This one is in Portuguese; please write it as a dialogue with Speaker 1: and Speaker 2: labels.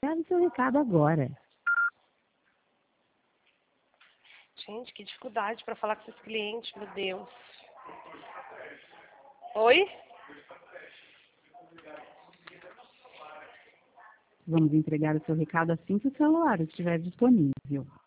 Speaker 1: Grave seu recado agora.
Speaker 2: Gente, que dificuldade para falar com esses clientes, meu Deus. Oi?
Speaker 1: Vamos entregar o seu recado assim que o celular estiver disponível.